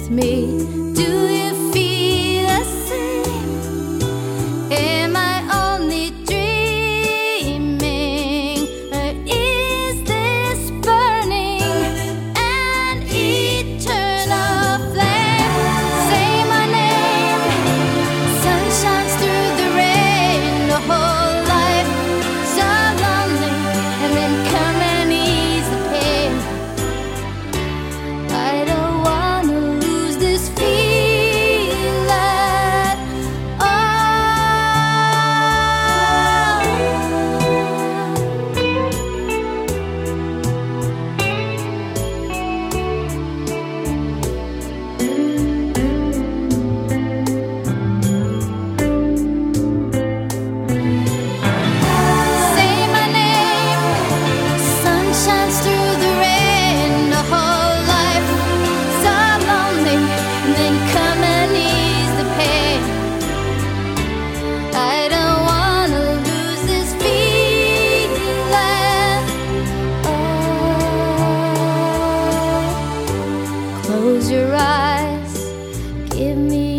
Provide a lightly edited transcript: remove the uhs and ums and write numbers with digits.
with me. Do you feel the same? Am I only dreaming, or is this burning an eternal flame? Say my name, sun shines through the rain. The whole life so lonely, and then come and ease the pain. I don't wanna lose this feeling at Say my name, sun shines through the rain. The whole life so lonely, and then come and ease the pain. I don't wanna lose this feeling. Oh, close your eyes, give me